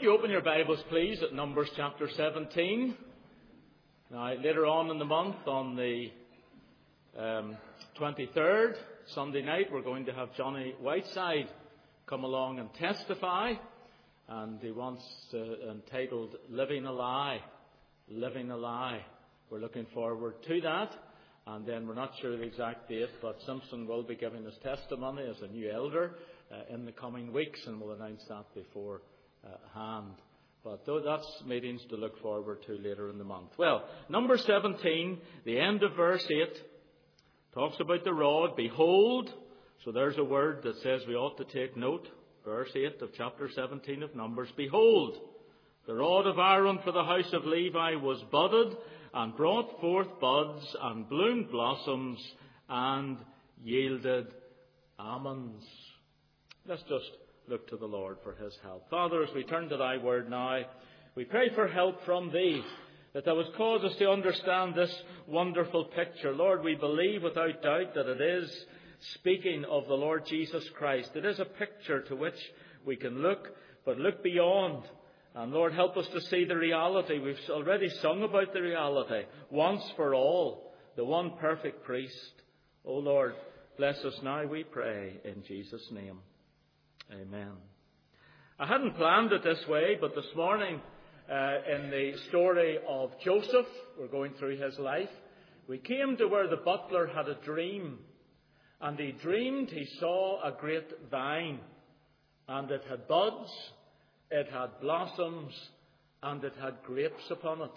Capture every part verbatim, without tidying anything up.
You open your Bibles, please, at Numbers chapter seventeen. Now, later on in the month, on the um, twenty-third, Sunday night, we're going to have Johnny Whiteside come along and testify. And he wants uh, entitled Living a Lie. Living a Lie. We're looking forward to that. And then we're not sure the exact date, but Simpson will be giving his testimony as a new elder uh, in the coming weeks, and we'll announce that before uh, hand. But that's meetings to look forward to later in the month. Well, number seventeen, the end of verse eight, talks about the rod. Behold, so there's a word that says we ought to take note. Verse eight of chapter seventeen of Numbers. Behold, the rod of Aaron for the house of Levi was budded, and brought forth buds, and bloomed blossoms, and yielded almonds. Let's just look to the Lord for his help. Father, as we turn to thy word now, we pray for help from thee, that thou would cause us to understand this wonderful picture. Lord, we believe without doubt that it is speaking of the Lord Jesus Christ. It is a picture to which we can look, but look beyond. And Lord, help us to see the reality. We've already sung about the reality. Once for all, the one perfect priest. O Lord, bless us now, we pray, in Jesus' name. Amen. I hadn't planned it this way, but this morning, uh, in the story of Joseph, we're going through his life, we came to where the butler had a dream. And he dreamed he saw a great vine, and it had buds, it had blossoms, and it had grapes upon it.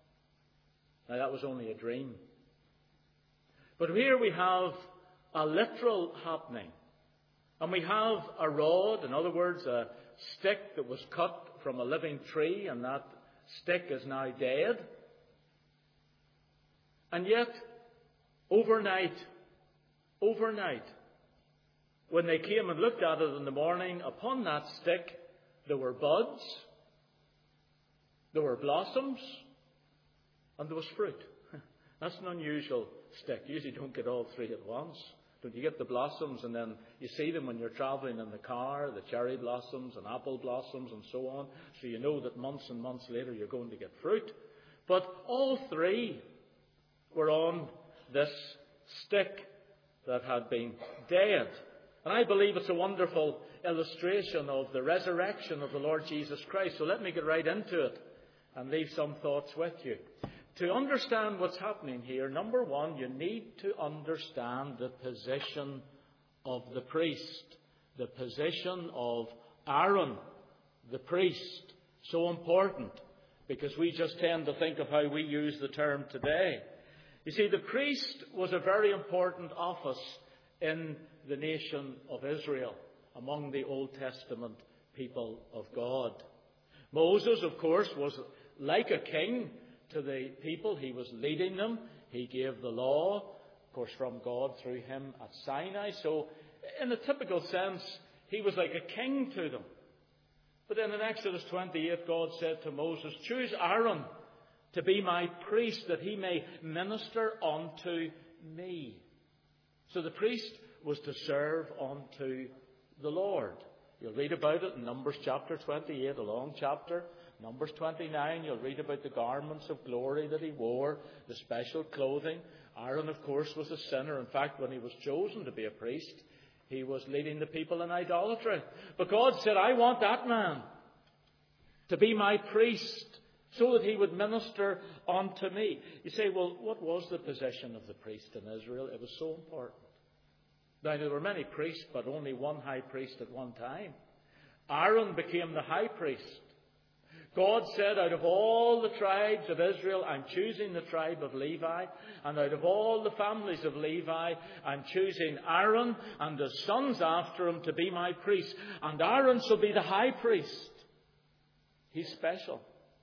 Now that was only a dream. But here we have a literal happening. And we have a rod, in other words, a stick that was cut from a living tree, and that stick is now dead. And yet, overnight, overnight, when they came and looked at it in the morning, upon that stick there were buds, there were blossoms, and there was fruit. That's an unusual stick. You usually don't get all three at once. Don't you get the blossoms and then you see them when you're travelling in the car, the cherry blossoms and apple blossoms and so on, so you know that months and months later you're going to get fruit. But all three were on this stick that had been dead. And I believe it's a wonderful illustration of the resurrection of the Lord Jesus Christ. So let me get right into it and leave some thoughts with you. To understand what's happening here, number one, you need to understand the position of the priest. The position of Aaron, the priest. So important, because we just tend to think of how we use the term today. You see, the priest was a very important office in the nation of Israel, among the Old Testament people of God. Moses, of course, was like a king to the people. He was leading them. He gave the law, of course, from God through him at Sinai. So, in a typical sense, he was like a king to them. But then in Exodus twenty-eight, God said to Moses, choose Aaron to be my priest, that he may minister unto me. So the priest was to serve unto the Lord. You'll read about it in Numbers chapter twenty-eight, a long chapter. Numbers twenty-nine, you'll read about the garments of glory that he wore, the special clothing. Aaron, of course, was a sinner. In fact, when he was chosen to be a priest, he was leading the people in idolatry. But God said, I want that man to be my priest, so that he would minister unto me. You say, well, what was the position of the priest in Israel? It was so important. Now, there were many priests, but only one high priest at one time. Aaron became the high priest. God said, out of all the tribes of Israel, I'm choosing the tribe of Levi. And out of all the families of Levi, I'm choosing Aaron and his sons after him to be my priests. And Aaron shall be the high priest. He's special.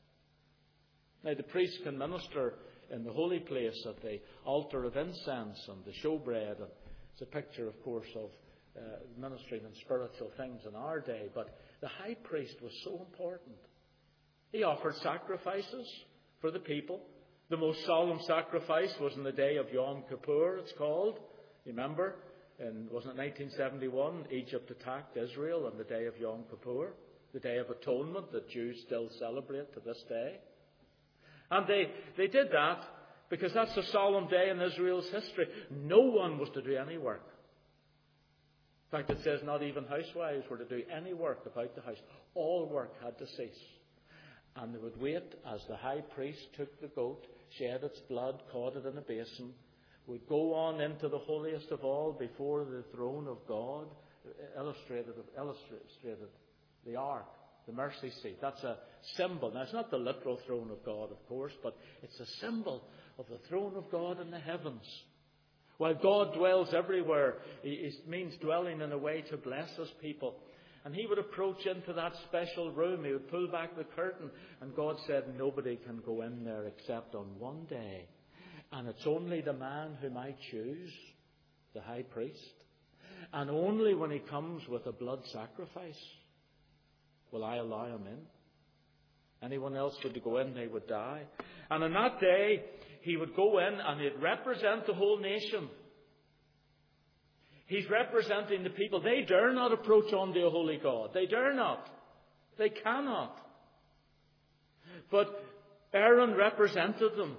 Now, the priest can minister in the holy place at the altar of incense and the showbread. And it's a picture, of course, of uh, ministering in spiritual things in our day. But the high priest was so important. He offered sacrifices for the people. The most solemn sacrifice was in the day of Yom Kippur, it's called. You remember, in, wasn't it nineteen seventy-one, Egypt attacked Israel on the day of Yom Kippur. the Day of Atonement that Jews still celebrate to this day. And they, they did that because that's a solemn day in Israel's history. No one was to do any work. In fact, it says not even housewives were to do any work about the house. All work had to cease. And they would wait as the high priest took the goat, shed its blood, caught it in a basin, would go on into the holiest of all before the throne of God, illustrated, illustrated the ark, the mercy seat. That's a symbol. Now, it's not the literal throne of God, of course, but it's a symbol of the throne of God in the heavens. While God dwells everywhere, it means dwelling in a way to bless His people. And He would approach into that special room. He would pull back the curtain. And God said, nobody can go in there except on one day. And it's only the man whom I choose, the high priest. And only when he comes with a blood sacrifice will I allow him in. Anyone else would go in, they would die. And on that day, he would go in and he'd represent the whole nation. He's representing the people. They dare not approach unto a holy God. They dare not. They cannot. But Aaron represented them.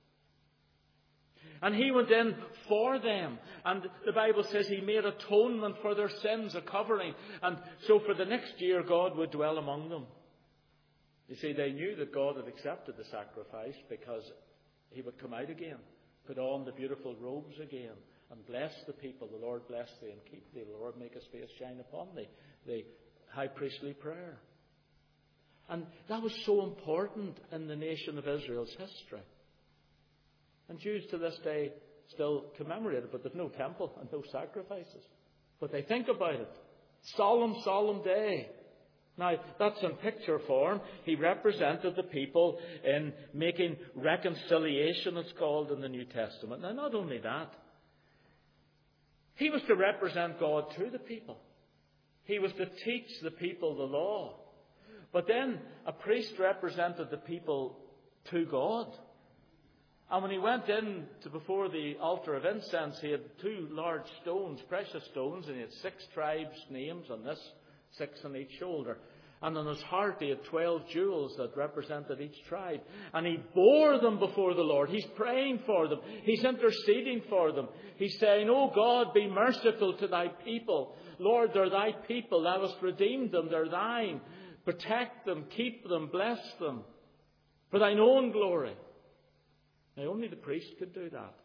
And he went in for them. And the Bible says he made atonement for their sins, a covering. And so for the next year, God would dwell among them. You see, they knew that God had accepted the sacrifice because He would come out again, put on the beautiful robes again, and bless the people. The Lord bless thee and keep thee. The Lord make His face shine upon thee. The high priestly prayer. And that was so important in the nation of Israel's history. And Jews to this day still commemorate it, but there's no temple and no sacrifices. But they think about it. Solemn, solemn day. Now, that's in picture form. He represented the people in making reconciliation, it's called in the New Testament. Now, not only that, he was to represent God to the people. He was to teach the people the law. But then a priest represented the people to God. And when he went in to before the altar of incense, he had two large stones, precious stones, and he had six tribes' names on this, six on each shoulder. And on his heart he had twelve jewels that represented each tribe. And he bore them before the Lord. He's praying for them. He's interceding for them. He's saying, "Oh God, be merciful to thy people. Lord, they're thy people. Thou hast redeemed them. They're thine. Protect them, keep them, bless them for thine own glory." Now, only the priest could do that.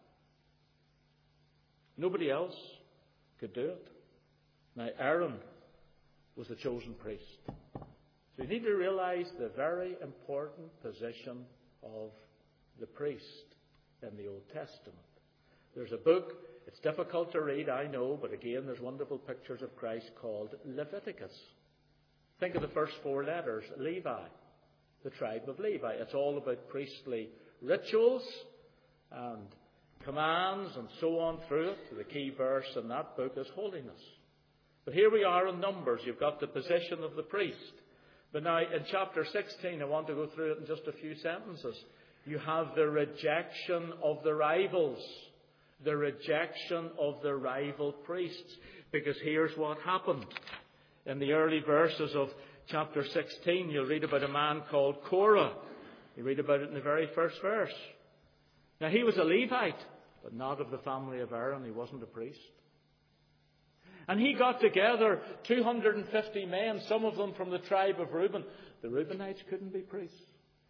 Nobody else could do it. Now, Aaron was the chosen priest. So you need to realize the very important position of the priest in the Old Testament. There's a book, it's difficult to read, I know, but again, there's wonderful pictures of Christ called Leviticus. Think of the first four letters, Levi, the tribe of Levi. It's all about priestly rituals and commands and so on through it. The key verse in that book is holiness. But here we are in Numbers. You've got the position of the priest. But now in chapter sixteen, I want to go through it in just a few sentences. You have the rejection of the rivals. The rejection of the rival priests. Because here's what happened. In the early verses of chapter sixteen, you'll read about a man called Korah. You read about it in the very first verse. Now, he was a Levite, but not of the family of Aaron. He wasn't a priest. And he got together two hundred fifty men, some of them from the tribe of Reuben. The Reubenites couldn't be priests.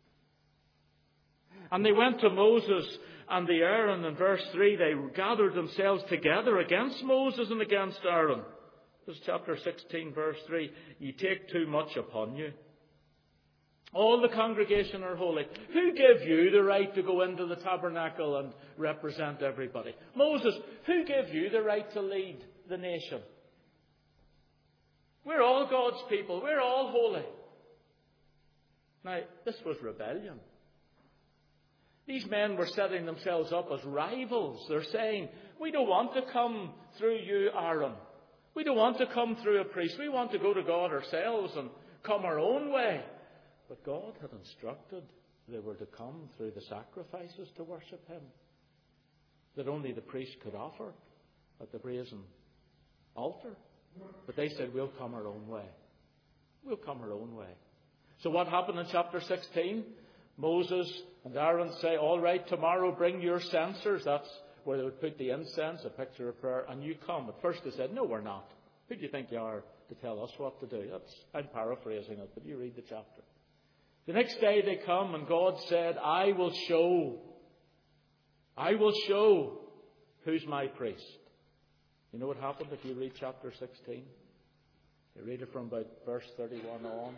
And they went to Moses and the Aaron. In verse three, they gathered themselves together against Moses and against Aaron. This is chapter sixteen, verse three. "Ye take too much upon you. All the congregation are holy. Who gave you the right to go into the tabernacle and represent everybody? Moses, who gave you the right to lead the nation? We're all God's people. We're all holy." Now, this was rebellion. These men were setting themselves up as rivals. They're saying, "We don't want to come through you, Aaron. We don't want to come through a priest. We want to go to God ourselves and come our own way." But God had instructed they were to come through the sacrifices to worship Him that only the priest could offer at the brazen altar. But they said, "We'll come our own way. We'll come our own way. So what happened in chapter sixteen? Moses and Aaron say, all right, tomorrow bring your censers. That's where they would put the incense, a picture of prayer, and you come. At first they said, no, we're not. Who do you think you are to tell us what to do? That's, I'm paraphrasing it, but you read the chapter. The next day they come and God said, I will show, I will show who's my priest. You know what happened if you read chapter sixteen? You read it from about verse thirty-one on.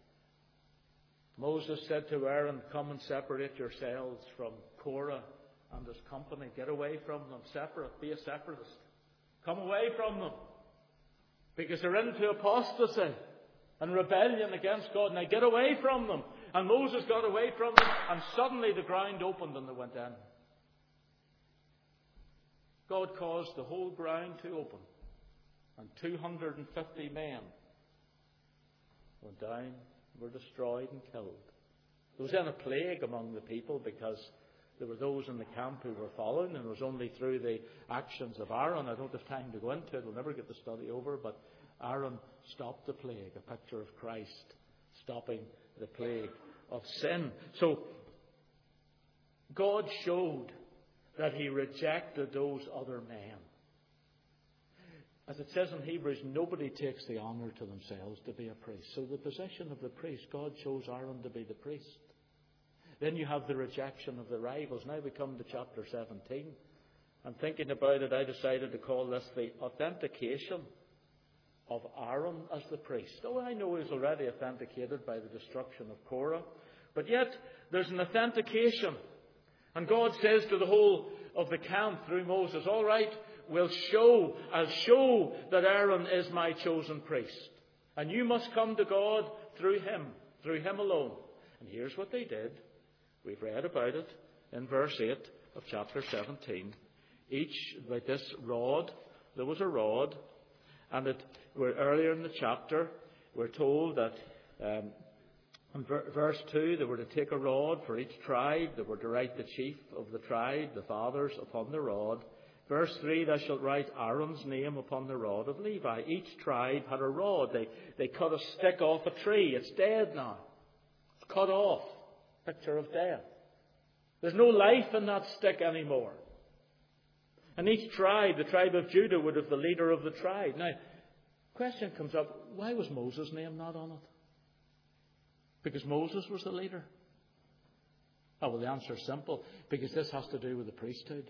Moses said to Aaron, come and separate yourselves from Korah and his company. Get away from them. Separate. Be a separatist. Come away from them. Because they're into apostasy and rebellion against God. Now get away from them. And Moses got away from them, and suddenly the ground opened and they went in. God caused the whole ground to open. And two hundred fifty men went down, were destroyed and killed. There was then a plague among the people because there were those in the camp who were following, and it was only through the actions of Aaron. I don't have time to go into it. We'll never get the study over, but Aaron stopped the plague, a picture of Christ stopping the plague of sin. So God showed that he rejected those other men. As it says in Hebrews, nobody takes the honour to themselves to be a priest. So the position of the priest, God chose Aaron to be the priest. Then you have the rejection of the rivals. Now we come to chapter seventeen. And thinking about it, I decided to call this the authentication of Aaron as the priest. Oh, I know he's already authenticated by the destruction of Korah. But yet, there's an authentication. And God says to the whole of the camp through Moses, all right, we'll show, I'll show that Aaron is my chosen priest. And you must come to God through him, through him alone. And here's what they did. We've read about it in verse eight of chapter seventeen. Each, like this rod, there was a rod. And it, we're, earlier in the chapter, we're told that um, in ver- verse two, they were to take a rod for each tribe. They were to write the chief of the tribe, the fathers, upon the rod. Verse three, thou shalt write Aaron's name upon the rod of Levi. Each tribe had a rod. They, they cut a stick off a tree. It's dead now. It's cut off. Picture of death. There's no life in that stick anymore. And each tribe, the tribe of Judah, would have the leader of the tribe. Now, question comes up, why was Moses' name not on it? Because Moses was the leader? Oh, well, the answer is simple. Because this has to do with the priesthood.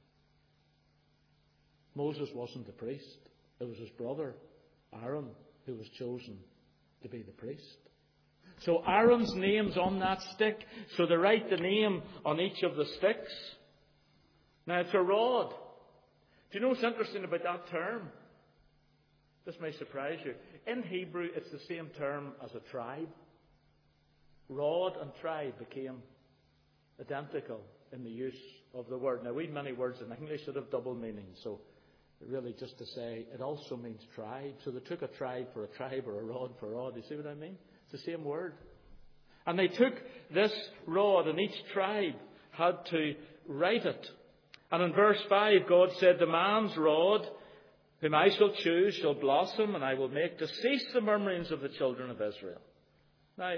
Moses wasn't the priest. It was his brother, Aaron, who was chosen to be the priest. So Aaron's name's on that stick. So they write the name on each of the sticks. Now, it's a rod. Do you know what's interesting about that term? This may surprise you. In Hebrew, it's the same term as a tribe. Rod and tribe became identical in the use of the word. Now, we have many words in English that have double meanings. So, really, just to say, it also means tribe. So they took a tribe for a tribe or a rod for a rod. You see what I mean? It's the same word. And they took this rod, and each tribe had to write it. And in verse five, God said, the man's rod, whom I shall choose, shall blossom, and I will make to cease the murmurings of the children of Israel. Now,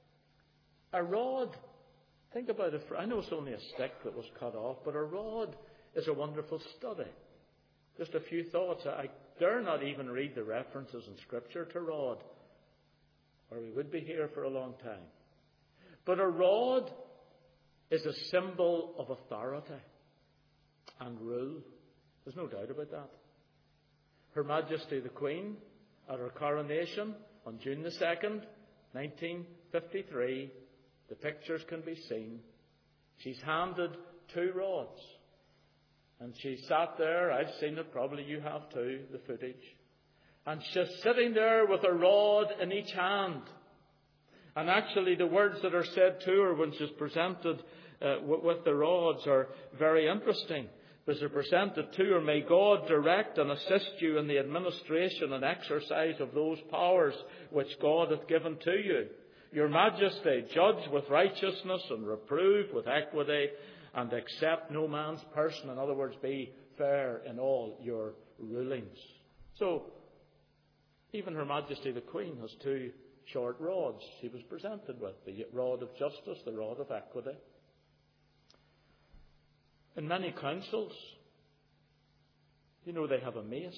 a rod, think about it. For, I know it's only a stick that was cut off, but a rod is a wonderful study. Just a few thoughts. I dare not even read the references in Scripture to rod, or we would be here for a long time. But a rod is a symbol of authority and rule. There's no doubt about that. Her Majesty the Queen, at her coronation on June the second, nineteen fifty-three, the pictures can be seen. She's handed two rods. And she sat there. I've seen it, probably you have too, the footage. And she's sitting there with a rod in each hand. And actually the words that are said to her when she's presented uh, with, with the rods are very interesting. Because they're presented to her, may God direct and assist you in the administration and exercise of those powers which God hath given to you. Your Majesty, judge with righteousness and reprove with equity, and accept no man's person. In other words, be fair in all your rulings. So, even Her Majesty the Queen has two short rods he was presented with, the rod of justice, the rod of equity. In many councils, you know, they have a mace.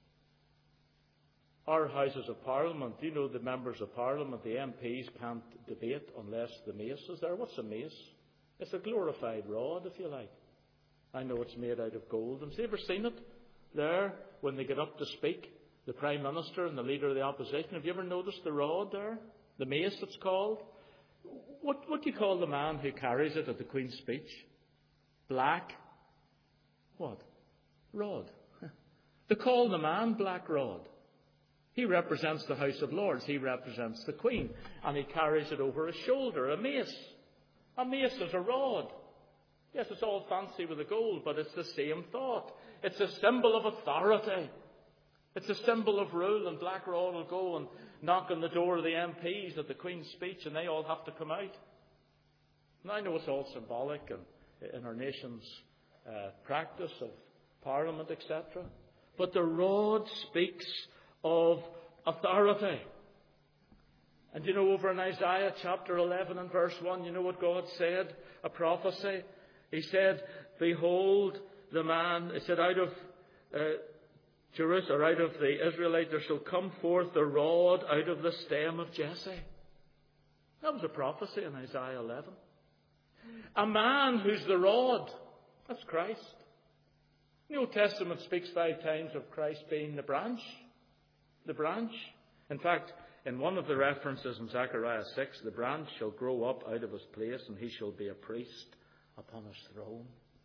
Our Houses of Parliament, you know, the members of Parliament, the M Ps can't debate unless the mace is there. What's a mace? It's a glorified rod, if you like. I know it's made out of gold. Have you ever seen it there when they get up to speak? The Prime Minister and the Leader of the Opposition. Have you ever noticed the rod there? The mace, it's called. What, what do you call the man who carries it at the Queen's speech? Black. What? Rod. They call the man Black Rod. He represents the House of Lords. He represents the Queen. And he carries it over his shoulder. A mace. A mace is a rod. Yes, it's all fancy with the gold, but it's the same thought. It's a symbol of authority. It's a symbol of rule, and Black Rod will go and knock on the door of the M Ps at the Queen's speech, and they all have to come out. And I know it's all symbolic in, in our nation's uh, practice of Parliament, et cetera. But the rod speaks of authority. And you know, over in Isaiah chapter eleven and verse one, you know what God said? A prophecy. He said, behold the man, he said, out of uh, Jerusalem, or out of the Israelite, there shall come forth the rod out of the stem of Jesse. That was a prophecy in Isaiah eleven. A man who's the rod. That's Christ. The Old Testament speaks five times of Christ being the branch. The branch. In fact, in one of the references in Zechariah six, the branch shall grow up out of his place, and he shall be a priest upon his throne.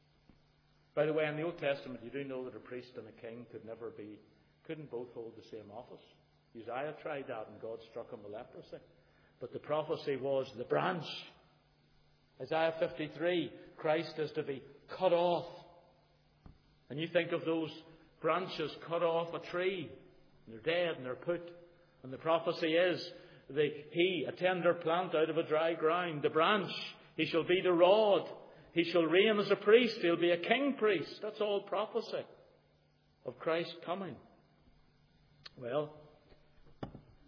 By the way, in the Old Testament, you do know that a priest and a king could never be, couldn't both hold the same office. Uzziah tried that, and God struck him with leprosy. But the prophecy was the branch. Isaiah fifty-three, Christ is to be cut off. And you think of those branches cut off a tree. And they're dead and they're put. And the prophecy is, the, he, a tender plant out of a dry ground, the branch, he shall be the rod. He shall reign as a priest. He'll be a king priest. That's all prophecy of Christ coming. Well, it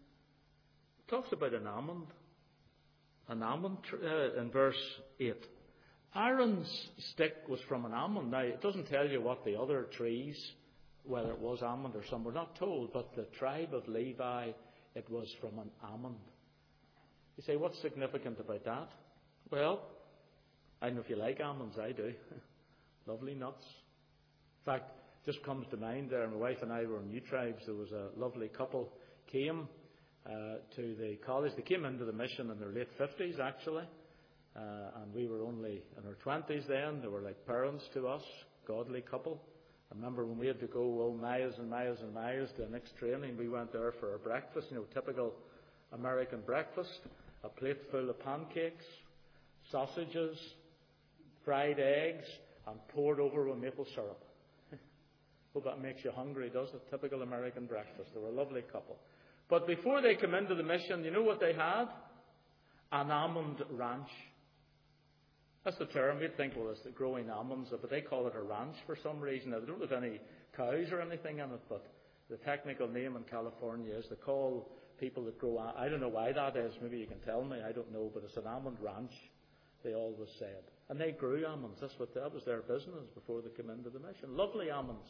talks about an almond. An almond uh, in verse eight. Aaron's stick was from an almond. Now, it doesn't tell you what the other trees, whether it was almond or some, we're not told. But the tribe of Levi, it was from an almond. You say, what's significant about that? Well, I don't know if you like almonds. I do. Lovely nuts. In fact, just comes to mind there, my wife and I were in New Tribes. There was a lovely couple came uh, to the college. They came into the mission in their late fifties, actually. Uh, and we were only in our twenties then. They were like parents to us, godly couple. I remember when we had to go oh, miles and miles and miles to the next training, we went there for our breakfast, you know, typical American breakfast. A plate full of pancakes, sausages, fried eggs, and poured over with maple syrup. Hope that makes you hungry, does it? Typical American breakfast. They were a lovely couple. But before they came into the mission, you know what they had? An almond ranch. That's the term. You'd think, well, it's the growing almonds, but they call it a ranch for some reason. Now, they don't have any cows or anything in it, but the technical name in California is they call people that grow, I don't know why that is. Maybe you can tell me. I don't know, but it's an almond ranch, they always said. And they grew almonds. That's what, that was their business before they came into the mission. Lovely almonds.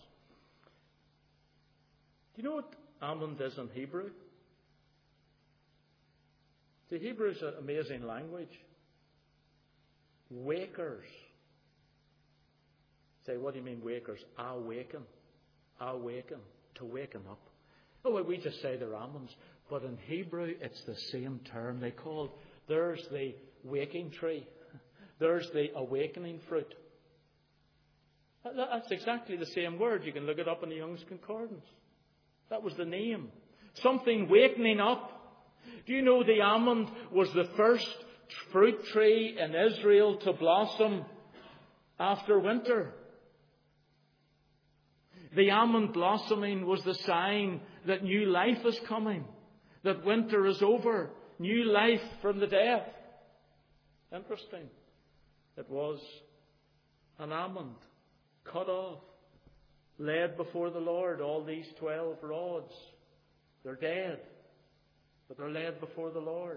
Do you know what almond is in Hebrew? The Hebrew is an amazing language. Wakers. Say, what do you mean wakers? Awaken. Awaken. To waken up. Oh, well, we just say they're almonds. But in Hebrew, it's the same term. They call, there's the waking tree. There's the awakening fruit. That's exactly the same word. You can look it up in the Young's Concordance. That was the name. Something wakening up. Do you know the almond was the first fruit tree in Israel to blossom after winter? The almond blossoming was the sign that new life is coming, that winter is over, new life from the death. Interesting. It was an almond cut off, led before the Lord, all these twelve rods. They're dead. But they're led before the Lord.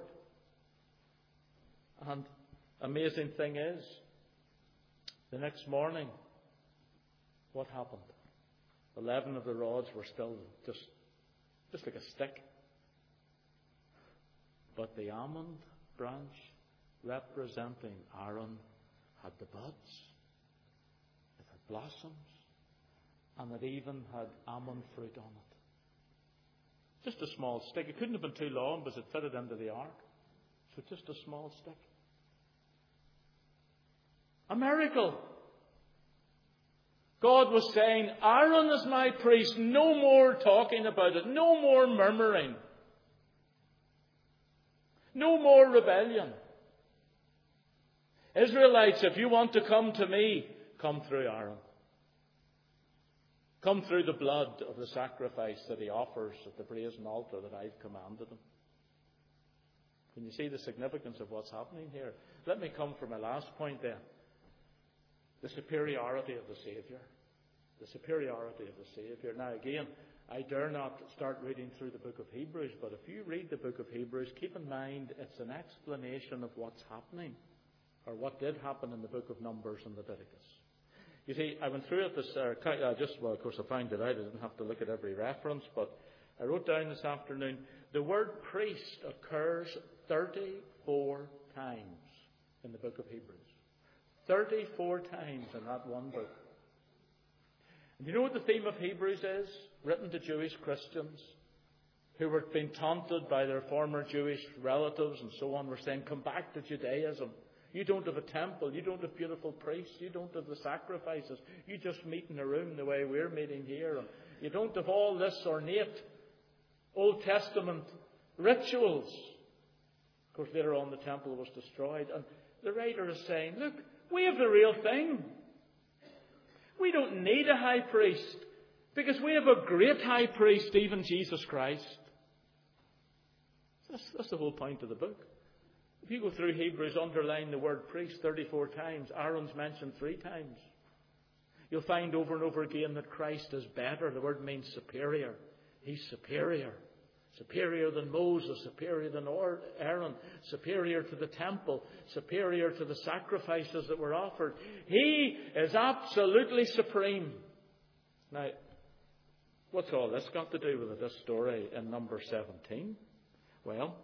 And amazing thing is, the next morning, what happened? Eleven of the rods were still just, just like a stick. But the almond branch, representing Aaron, had the buds, it had blossoms, and it even had almond fruit on it. Just a small stick. It couldn't have been too long because it fitted into the ark. So just a small stick. A miracle. God was saying, Aaron is my priest. No more talking about it. No more murmuring. No more rebellion. Israelites, if you want to come to me, come through Aaron. Come through the blood of the sacrifice that he offers at the brazen altar that I've commanded him. Can you see the significance of what's happening here? Let me come for my last point then. The superiority of the Saviour. The superiority of the Saviour. Now again, I dare not start reading through the book of Hebrews, but if you read the book of Hebrews, keep in mind it's an explanation of what's happening, or what did happen in the book of Numbers and Leviticus. You see, I went through it this, uh, I just, well, of course I found it out. I didn't have to look at every reference, but I wrote down this afternoon, the word priest occurs thirty-four times in the book of Hebrews. thirty-four times in that one book. And you know what the theme of Hebrews is? Written to Jewish Christians who were being taunted by their former Jewish relatives and so on. Were saying, come back to Judaism. You don't have a temple. You don't have beautiful priests. You don't have the sacrifices. You just meet in a room the way we're meeting here. And you don't have all this ornate Old Testament rituals. Of course, later on the temple was destroyed. And the writer is saying, look, we have the real thing. We don't need a high priest because we have a great high priest, even Jesus Christ. That's, that's the whole point of the book. If you go through Hebrews, underline the word priest thirty-four times. Aaron's mentioned three times. You'll find over and over again that Christ is better. The word means superior. He's superior. Superior than Moses, superior than Aaron, superior to the temple, superior to the sacrifices that were offered. He is absolutely supreme. Now, what's all this got to do with it, this story in number seventeen? Well,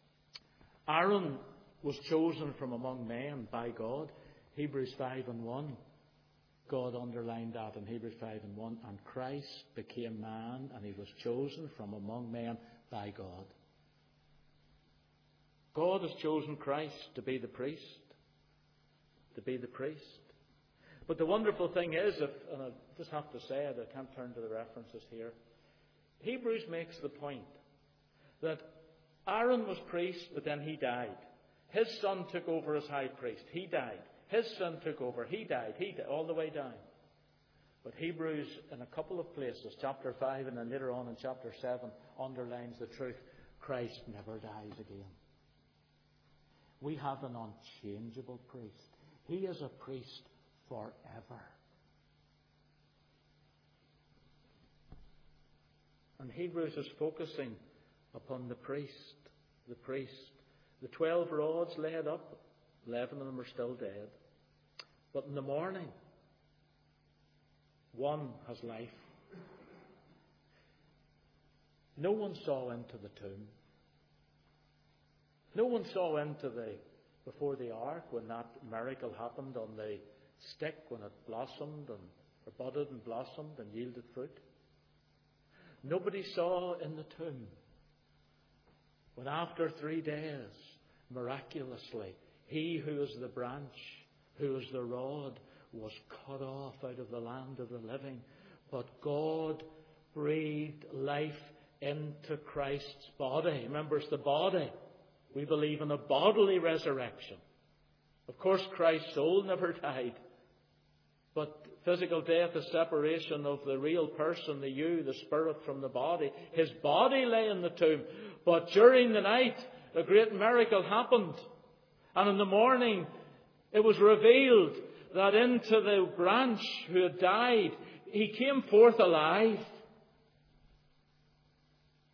Aaron was chosen from among men by God. Hebrews five and one. God underlined that in Hebrews five and one. And Christ became man, and he was chosen from among men by God. God has chosen Christ to be the priest. To be the priest. But the wonderful thing is, if, and I just have to say it, I can't turn to the references here. Hebrews makes the point that Aaron was priest, but then he died. His son took over as high priest. He died. His son took over. He died. He died, all the way down. But Hebrews, in a couple of places, chapter five and then later on in chapter seven, underlines the truth. Christ never dies again. We have an unchangeable priest. He is a priest forever. And Hebrews is focusing upon the priest. The priest. The twelve rods laid up, eleven of them are still dead. But in the morning, one has life. No one saw into the tomb. No one saw into the, before the ark, when that miracle happened on the stick, when it blossomed and or budded and blossomed and yielded fruit. Nobody saw in the tomb when after three days, miraculously, he who is the branch, who is the rod, was cut off out of the land of the living. But God breathed life into Christ's body. Remember, it's the body. We believe in a bodily resurrection. Of course, Christ's soul never died. But physical death is separation of the real person, the you, the spirit from the body. His body lay in the tomb. But during the night, a great miracle happened. And in the morning, it was revealed that into the branch who had died, he came forth alive.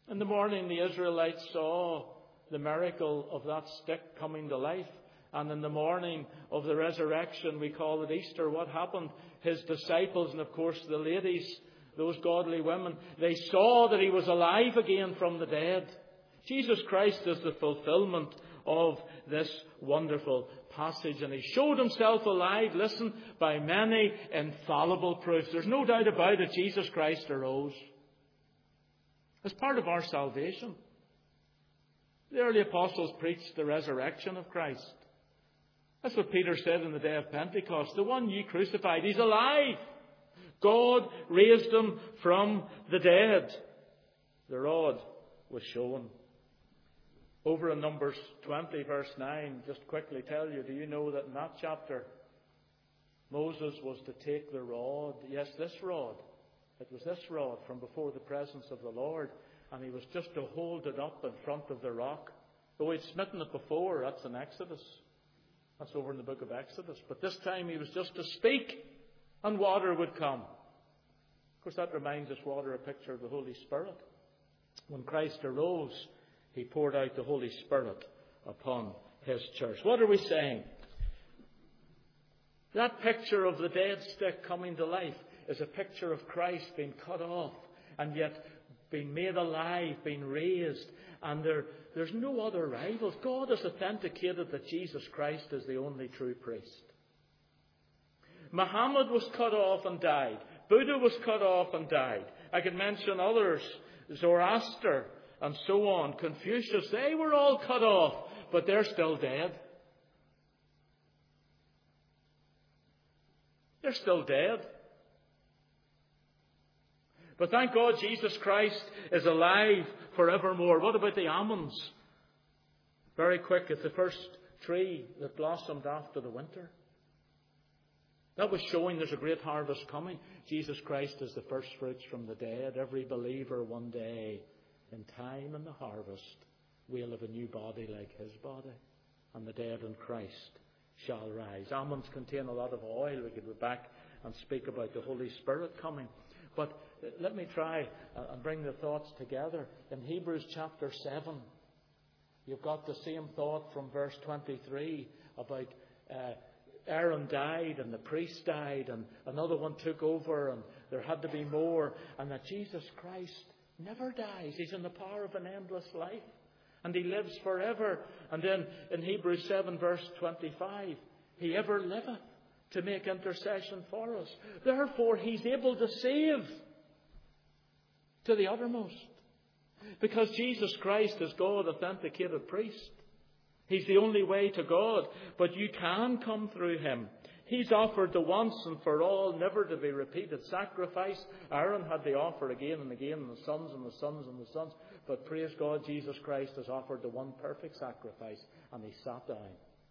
In the morning, the Israelites saw the miracle of that stick coming to life. And in the morning of the resurrection, we call it Easter, what happened? His disciples, and of course the ladies, those godly women, they saw that he was alive again from the dead. Jesus Christ is the fulfillment of this wonderful passage. And he showed himself alive, listen, by many infallible proofs. There's no doubt about it, Jesus Christ arose. As part of our salvation. The early apostles preached the resurrection of Christ. That's what Peter said on the day of Pentecost. The one you crucified, he's alive. God raised him from the dead. The rod was shown. Over in Numbers twenty, verse nine, just quickly tell you, do you know that in that chapter, Moses was to take the rod, yes, this rod, it was this rod from before the presence of the Lord, and he was just to hold it up in front of the rock. Though he'd smitten it before, that's in Exodus. That's over in the book of Exodus. But this time he was just to speak, and water would come. Of course, that reminds us, water, a picture of the Holy Spirit. When Christ arose, he poured out the Holy Spirit upon his church. What are we saying? That picture of the dead stick coming to life is a picture of Christ being cut off and yet being made alive, being raised. And there, there's no other rivals. God has authenticated that Jesus Christ is the only true priest. Muhammad was cut off and died. Buddha was cut off and died. I could mention others. Zoroaster and so on. Confucius, they were all cut off, but they're still dead. They're still dead. But thank God Jesus Christ is alive forevermore. What about the almonds? Very quick, it's the first tree that blossomed after the winter. That was showing there's a great harvest coming. Jesus Christ is the first fruits from the dead. Every believer one day, in time in the harvest, will have a new body like his body. And the dead in Christ shall rise. Almonds contain a lot of oil. We could go back and speak about the Holy Spirit coming. But let me try and bring the thoughts together. In Hebrews chapter seven, you've got the same thought from verse twenty-three about uh, Aaron died and the priest died and another one took over and there had to be more. And that Jesus Christ never dies. He's in the power of an endless life. And he lives forever. And then in Hebrews seven verse twenty-five, he ever liveth to make intercession for us. Therefore, he's able to save to the uttermost. Because Jesus Christ is God authenticated priest. He's the only way to God. But you can come through him. He's offered the once and for all, never to be repeated sacrifice. Aaron had the offer again and again, and the sons and the sons and the sons. But praise God, Jesus Christ has offered the one perfect sacrifice, and he sat down.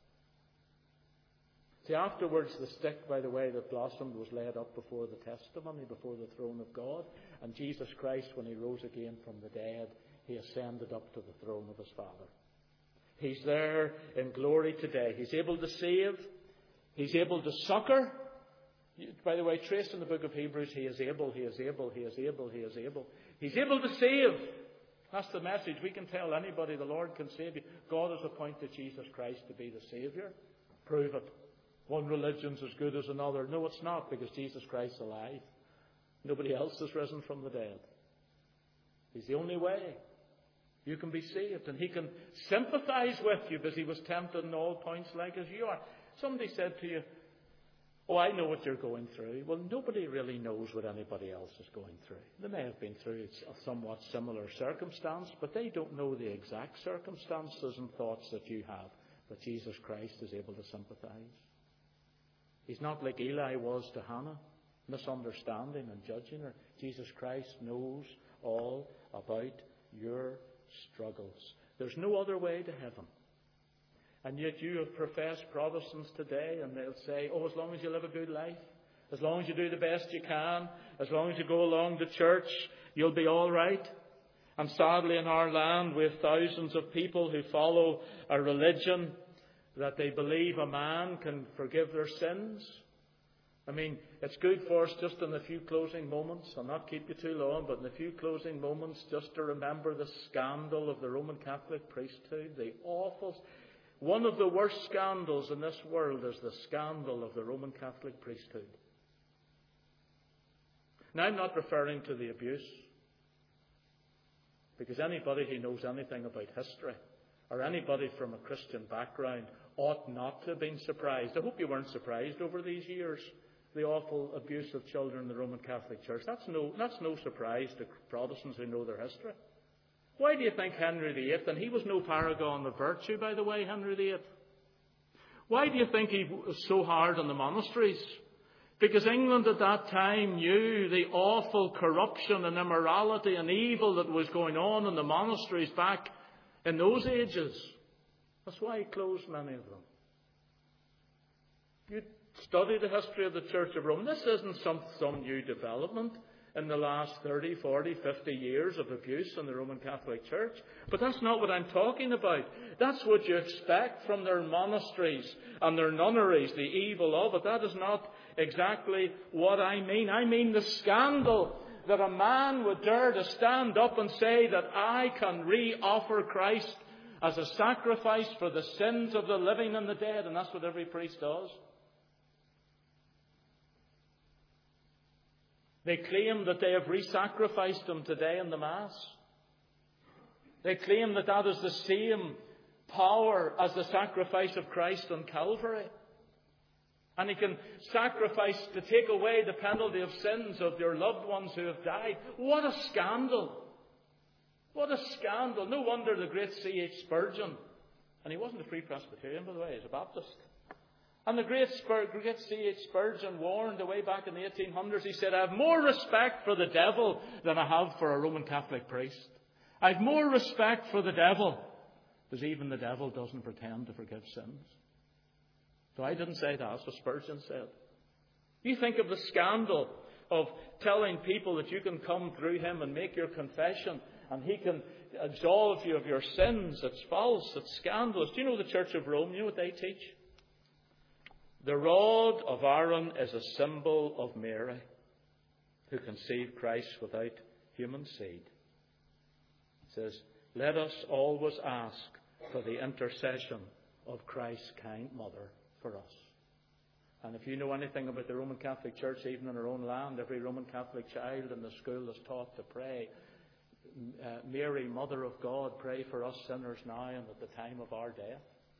See, afterwards, the stick, by the way, that blossomed was laid up before the testimony, before the throne of God. And Jesus Christ, when he rose again from the dead, he ascended up to the throne of his Father. He's there in glory today. He's able to save. He's able to succor. By the way, trace in the book of Hebrews, he is able, he is able, he is able, he is able. He's able to save. That's the message. We can tell anybody the Lord can save you. God has appointed Jesus Christ to be the Saviour. Prove it. One religion's as good as another. No, it's not, because Jesus Christ's alive. Nobody else has risen from the dead. He's the only way. You can be saved, and he can sympathize with you because he was tempted in all points like as you are. Somebody said to you, oh, I know what you're going through. Well, nobody really knows what anybody else is going through. They may have been through a somewhat similar circumstance, but they don't know the exact circumstances and thoughts that you have. But Jesus Christ is able to sympathize. He's not like Eli was to Hannah, misunderstanding and judging her. Jesus Christ knows all about your struggles. There's no other way to heaven. And yet you have professed Protestants today, and they'll say, oh, as long as you live a good life, as long as you do the best you can, as long as you go along to church, you'll be all right. And sadly in our land we have thousands of people who follow a religion that they believe a man can forgive their sins. I mean, it's good for us just in a few closing moments. I'll not keep you too long, but in a few closing moments, just to remember the scandal of the Roman Catholic priesthood, the awful, one of the worst scandals in this world is the scandal of the Roman Catholic priesthood. Now, I'm not referring to the abuse, because anybody who knows anything about history, or anybody from a Christian background, ought not to have been surprised. I hope you weren't surprised over these years, the awful abuse of children in the Roman Catholic Church. That's no, that's no surprise to Protestants who know their history. Why do you think Henry the Eighth, and he was no paragon of virtue, by the way, Henry the Eighth. Why do you think he was so hard on the monasteries? Because England at that time knew the awful corruption and immorality and evil that was going on in the monasteries back in those ages. That's why he closed many of them. You study the history of the Church of Rome. This isn't some, some new development in the last thirty, forty, fifty years of abuse in the Roman Catholic Church. But that's not what I'm talking about. That's what you expect from their monasteries and their nunneries, the evil of it. That is not exactly what I mean. I mean the scandal that a man would dare to stand up and say that I can re-offer Christ as a sacrifice for the sins of the living and the dead. And that's what every priest does. They claim that they have re-sacrificed him today in the Mass. They claim that that is the same power as the sacrifice of Christ on Calvary. And he can sacrifice to take away the penalty of sins of your loved ones who have died. What a scandal! What a scandal! No wonder the great C H Spurgeon, and he wasn't a Free Presbyterian, by the way, he was a Baptist. And the great, Spur, great C H Spurgeon warned way back in the eighteen hundreds, he said, I have more respect for the devil than I have for a Roman Catholic priest. I have more respect for the devil, because even the devil doesn't pretend to forgive sins. So I didn't say that, that's what Spurgeon said. You think of the scandal of telling people that you can come through him and make your confession and he can absolve you of your sins. It's false, it's scandalous. Do you know the Church of Rome? You know what they teach? The rod of Aaron is a symbol of Mary, who conceived Christ without human seed. It says, let us always ask for the intercession of Christ's kind mother for us. And if you know anything about the Roman Catholic Church, even in our own land, every Roman Catholic child in the school is taught to pray, uh, Mary, Mother of God, pray for us sinners now and at the time of our death.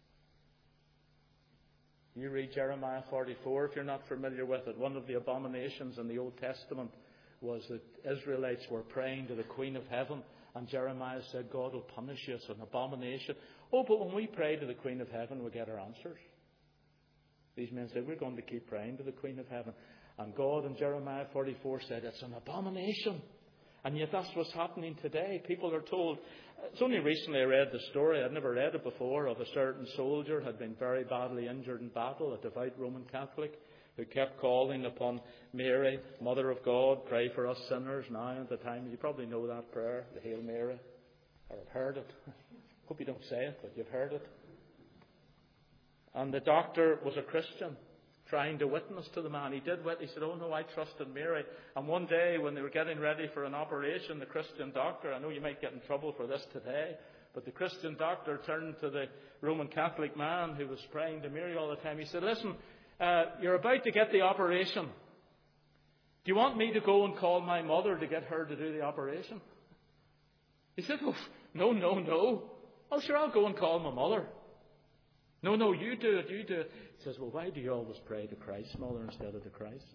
You read Jeremiah forty-four, if you're not familiar with it. One of the abominations in the Old Testament was that Israelites were praying to the Queen of Heaven, and Jeremiah said, God will punish you. It's an abomination. Oh, but when we pray to the Queen of Heaven, we get our answers. These men said, we're going to keep praying to the Queen of Heaven. And God in Jeremiah forty-four said, it's an abomination. And yet that's what's happening today. People are told. It's only recently I read the story, I'd never read it before, of a certain soldier who had been very badly injured in battle, a devout Roman Catholic, who kept calling upon Mary, Mother of God, pray for us sinners now and at the time. You probably know that prayer, the Hail Mary, or have heard it. Hope you don't say it, but you've heard it. And the doctor was a Christian, trying to witness to the man. He did witness. He said, oh no, I trust in Mary. And one day when they were getting ready for an operation, the Christian doctor, I know you might get in trouble for this today, but the Christian doctor turned to the Roman Catholic man who was praying to Mary all the time. He said, listen, uh, you're about to get the operation. Do you want me to go and call my mother to get her to do the operation? He said, oh, no, no, no. Oh, sure, I'll go and call my mother. No, no, you do it, you do it. He says, well, why do you always pray to Christ's mother instead of to Christ?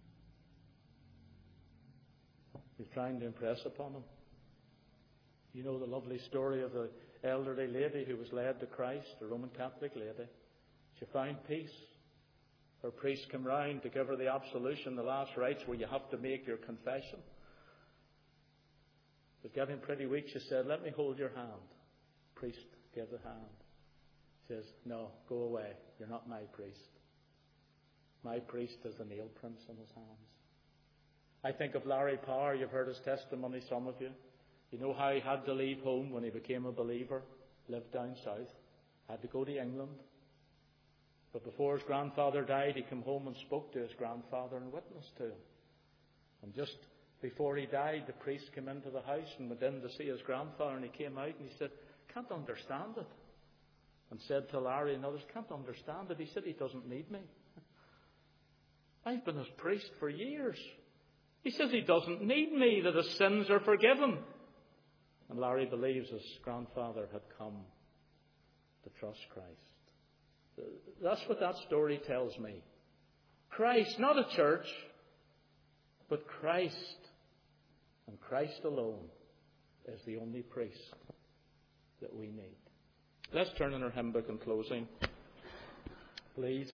You're trying to impress upon him. You know the lovely story of the elderly lady who was led to Christ, a Roman Catholic lady. She found peace. Her priest came round to give her the absolution, the last rites where you have to make your confession. It was getting pretty weak. She said, let me hold your hand. Priest gave the hand. Says, no, go away. You're not my priest. My priest has the nail prints on his hands. I think of Larry Power. You've heard his testimony, some of you. You know how he had to leave home when he became a believer, lived down south, had to go to England. But before his grandfather died, he came home and spoke to his grandfather and witnessed to him. And just before he died, the priest came into the house and went in to see his grandfather, and he came out and he said, "Can't understand it." And said to Larry and others, "Can't understand it." He said, "He doesn't need me. I've been his priest for years. He says he doesn't need me, that his sins are forgiven." And Larry believes his grandfather had come to trust Christ. That's what that story tells me. Christ, not a church, but Christ, and Christ alone, is the only priest that we need. Let's turn in our hymn book in closing, please.